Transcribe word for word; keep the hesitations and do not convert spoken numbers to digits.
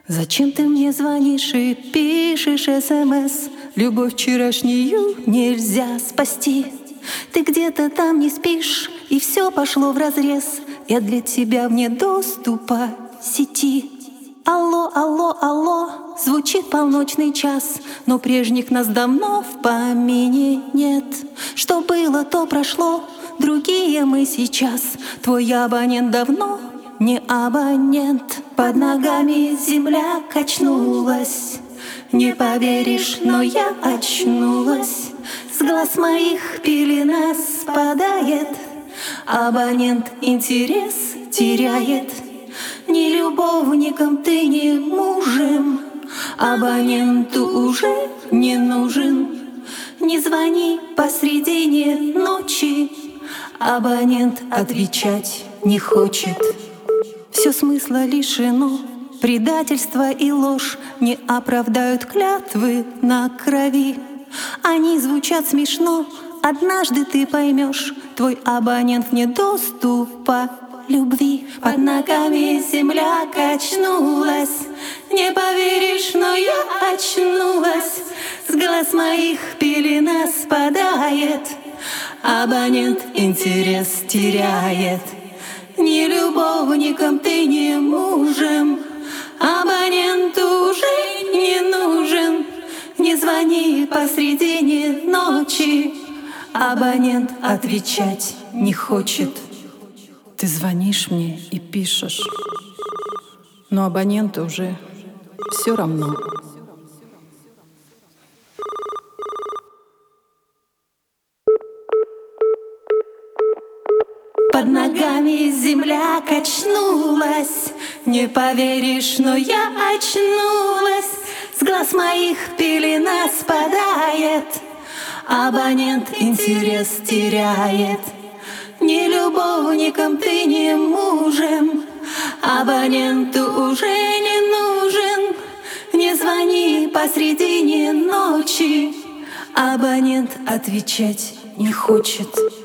Зачем ты мне звонишь и пишешь СМС? Любовь вчерашнюю нельзя спасти. Ты где-то там не спишь, и все пошло вразрез. Я для тебя вне доступа сети. Алло, алло, алло, звучит полночный час, но прежних нас давно в помине нет. Что было, то прошло, другие мы сейчас. Твой абонент давно не абонент. Под ногами земля качнулась. Не поверишь, но я очнулась. С глаз моих пелена спадает. Абонент интерес теряет. Ни любовником ты, ни мужем абоненту уже не нужен. Не звони посредине ночи, абонент отвечать не хочет. Все смысла лишено, предательство и ложь не оправдают клятвы на крови. Они звучат смешно, однажды ты поймешь, твой абонент вне доступа любви. Под ногами земля качнулась. Не поверишь, но я очнулась. С глаз моих пелена спадает. Абонент интерес теряет. Ни любовником ты, ни мужем абоненту уже не нужен. Не звони посредине ночи, абонент отвечать не хочет. Ты звонишь мне и пишешь, но абоненту уже все равно. Под ногами земля качнулась. Не поверишь, но я очнулась. С глаз моих пелена спадает. Абонент интерес теряет. Ни любовником ты, ни мужем абоненту уже не нужен. Не звони посредине ночи, абонент отвечать не хочет.